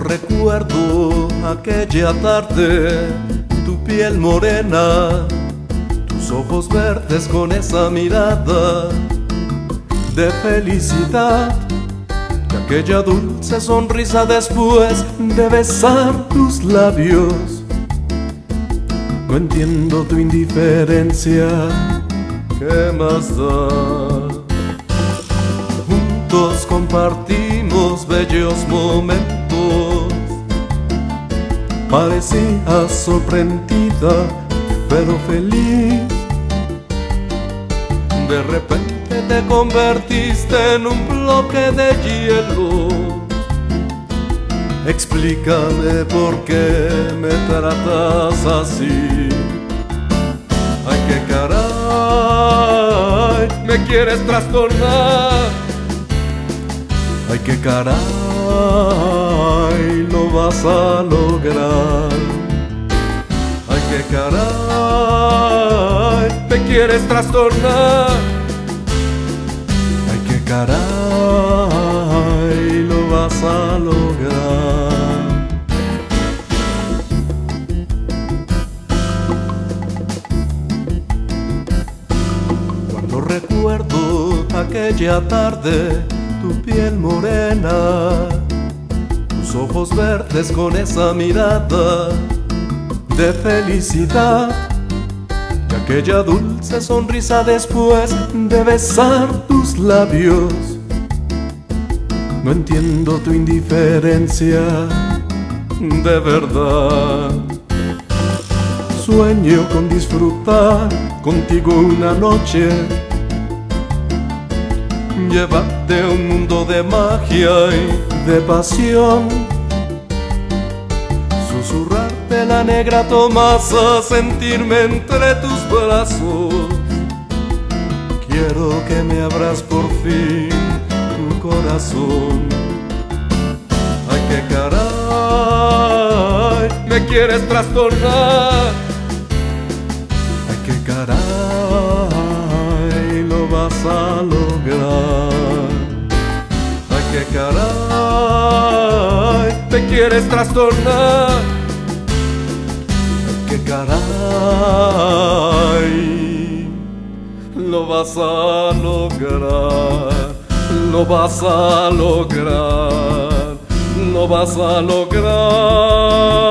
recuerdo aquella tarde, tu piel morena, tus ojos verdes con esa mirada de felicidad, y aquella dulce sonrisa después de besar tus labios. No entiendo tu indiferencia, ¿qué más da? Juntos compartimos bellos momentos. Parecías sorprendida, pero feliz. De repente te convertiste en un bloque de hielo. Explícame por qué me tratas así. Ay, qué caray, me quieres trastornar. Ay, qué caray, lo vas a lograr. Ay, qué caray, me quieres trastornar. Ay, qué caray, lo vas a lograr. Cuando recuerdo aquella tarde, tu piel morena, tus ojos verdes con esa mirada de felicidad, y aquella dulce sonrisa después de besar tus labios. No entiendo tu indiferencia, de verdad. Sueño con disfrutar contigo una noche, llevarte a un mundo de magia y de pasión, susurrarte la negra Tomasa, sentirme entre tus brazos. Quiero que me abras por fin tu corazón. Ay, qué caray, me quieres trastornar. Ay, qué caray, lo vas a lograr. Ay, qué caray, te quieres trastornar. Ay, qué caray, lo vas a lograr. Lo vas a lograr. Lo vas a lograr.